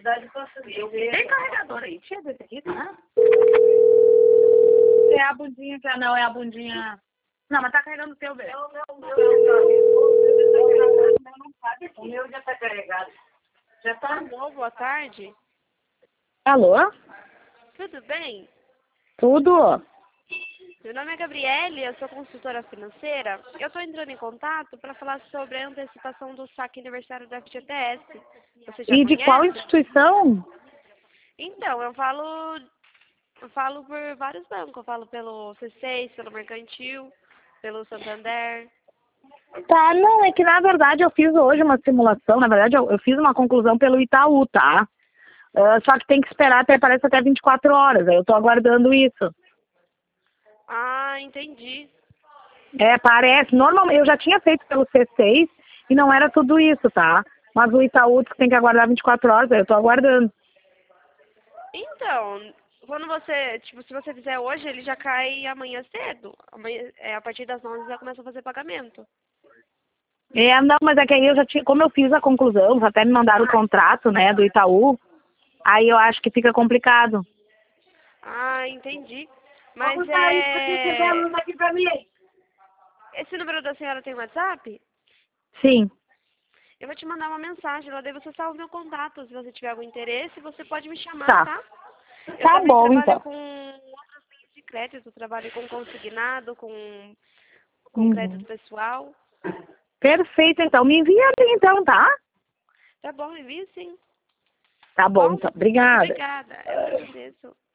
Tem carregador aí, tinha desse aqui, tá? É a bundinha que não é a bundinha. Não, mas tá carregando o teu, velho. O meu já tá carregado. Já tá. Alô, boa tarde. Alô? Tudo bem? Tudo? Meu nome é Gabriele, eu sou consultora financeira. Eu estou entrando em contato para falar sobre a antecipação do saque aniversário da FGTS. Você já E de conhece? qual instituição? Então, eu falo por vários bancos. Eu falo pelo C6, pelo Mercantil, pelo Santander. Tá, não, é que na verdade eu fiz hoje uma simulação, na verdade eu fiz uma conclusão pelo Itaú, tá? Só que tem que esperar parece até 24 horas, aí eu tô aguardando isso. Ah, entendi. Parece, normalmente eu já tinha feito pelo C6 e não era tudo isso, tá? Mas o Itaú diz que tem que aguardar 24 horas, aí eu tô aguardando. Então, quando você, tipo, se você fizer hoje, ele já cai amanhã cedo. Amanhã, a partir das 11 já começa a fazer pagamento. Não, mas é que aí eu já tinha, como eu fiz a conclusão, até me mandaram o contrato, né, do Itaú, aí eu acho que fica complicado. Ah, entendi. Mas Vamos dar aqui pra mim. esse número da senhora tem WhatsApp? Sim, Eu vou te mandar uma mensagem, lá daí você salva o meu contato. Se você tiver algum interesse, você pode me chamar, tá. tá? Eu Tá também bom, trabalho então. com outras linhas de crédito, trabalho com consignado, com crédito Uhum. pessoal. Perfeito, então. Me envia ali, então, tá? Tá bom, envie sim. Tá bom, Bom, então. muito Obrigada. obrigada. Eu que agradeço.